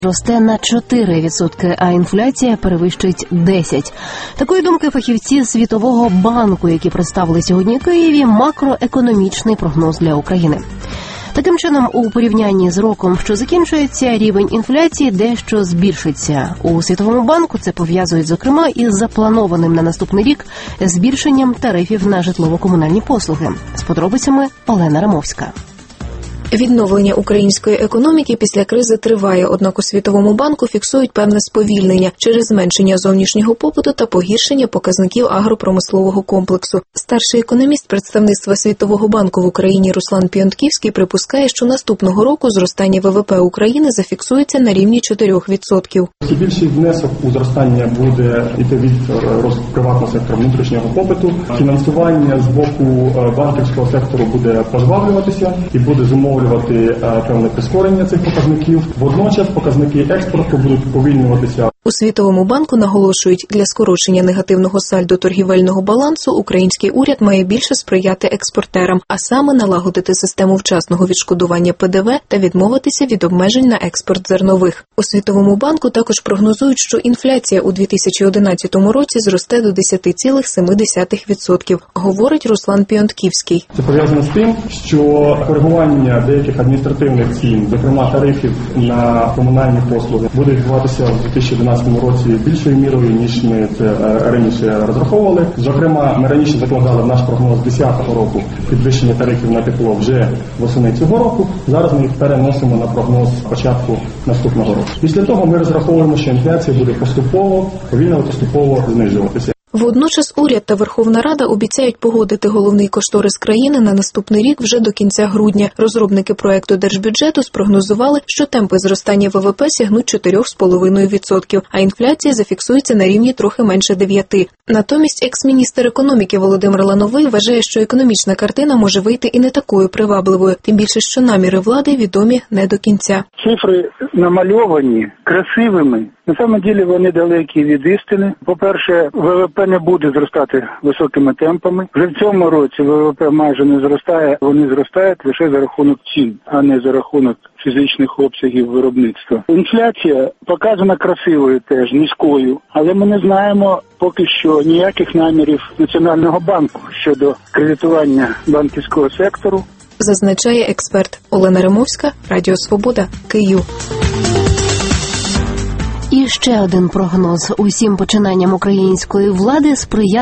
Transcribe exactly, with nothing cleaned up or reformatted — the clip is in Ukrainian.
росте на чотири відсотки, а інфляція перевищить десять. Такої думки фахівці Світового банку, які представили сьогодні в Києві макроекономічний прогноз для України. Таким чином, у порівнянні з роком, що закінчується, рівень інфляції дещо збільшиться. У Світовому банку це пов'язують, зокрема, із запланованим на наступний рік збільшенням тарифів на житлово-комунальні послуги. З подробицями Олена Рамовська. Відновлення української економіки після кризи триває, однак у Світовому банку фіксують певне сповільнення через зменшення зовнішнього попиту та погіршення показників агропромислового комплексу. Старший економіст представництва Світового банку в Україні Руслан Піонтківський припускає, що наступного року зростання ВВП України зафіксується на рівні чотири відсотки. Більший внесок у зростання буде йти від приватного сектору внутрішнього попиту. Фінансування з боку банківського сектору буде пожвавлюватися і буде зумовлювати певне прискорення цих показників. Водночас показники експорту будуть уповільнюватися. У Світовому банку наголошують, для скорочення негативного сальдо торгівельного балансу український уряд має більше сприяти експортерам, а саме налагодити систему вчасного відшкодування Пе Де Ве та відмовитися від обмежень на експорт зернових. У Світовому банку також прогнозують, що інфляція у дві тисячі одинадцятому році зросте до десять цілих сім десятих відсотка, говорить Руслан Піонтківський. Це пов'язано з тим, що коригування деяких адміністративних цін, зокрема тарифів на комунальні послуги, буде відбуватися в дві тисячі одинадцятому році більшою мірою, ніж ми це раніше розраховували. Зокрема, ми раніше закладали в наш прогноз дві тисячі десятого року підвищення тарифів на тепло вже восени цього року. Зараз ми їх переносимо на прогноз початку наступного року. Після того ми розраховуємо, що інфляція буде поступово, повільно поступово знижуватися. Водночас уряд та Верховна Рада обіцяють погодити головний кошторис країни на наступний рік вже до кінця грудня. Розробники проекту держбюджету спрогнозували, що темпи зростання ВВП сягнуть чотири цілих п'ять десятих відсотка, а інфляція зафіксується на рівні трохи менше дев'яти. Натомість екс-міністр економіки Володимир Лановий вважає, що економічна картина може вийти і не такою привабливою, тим більше, що наміри влади відомі не до кінця. Цифри намальовані красивими. На самом ділі вони далекі від істини. По-перше, ВВП не буде зростати високими темпами. Вже в цьому році ВВП майже не зростає, вони зростають лише за рахунок цін, а не за рахунок фізичних обсягів виробництва. Інфляція показана красивою теж, низькою, але ми не знаємо поки що ніяких намірів Національного банку щодо кредитування банківського сектору. Зазначає експерт. Олена Рамовська, Радіо Свобода, Київ. І ще один прогноз. Усім починанням української влади сприяє